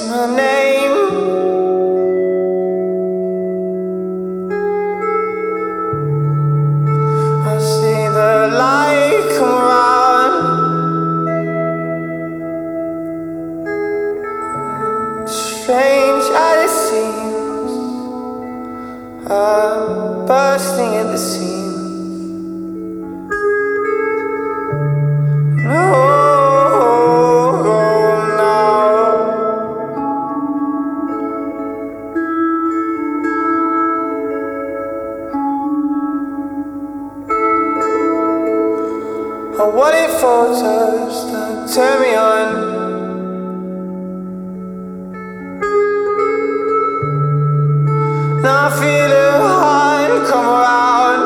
my name. I see the light come around. Strange as it seems, I'm bursting at the seams. No, no. I wanted photos that turn me on. Now I feel a hand come around.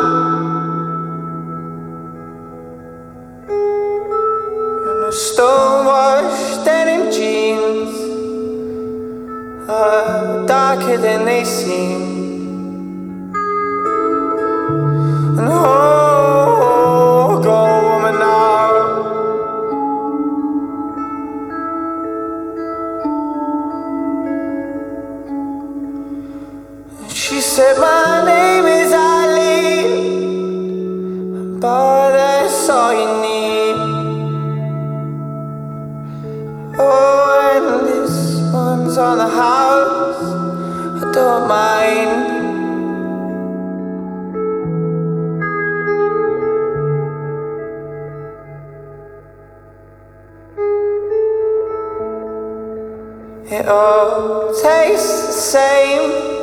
In the stone-washed denim jeans are darker than they seem. And oh, go woman now. She said my name is Eileen, but that's all you need. Oh, and this one's on the house, I don't mind. It all tastes the same.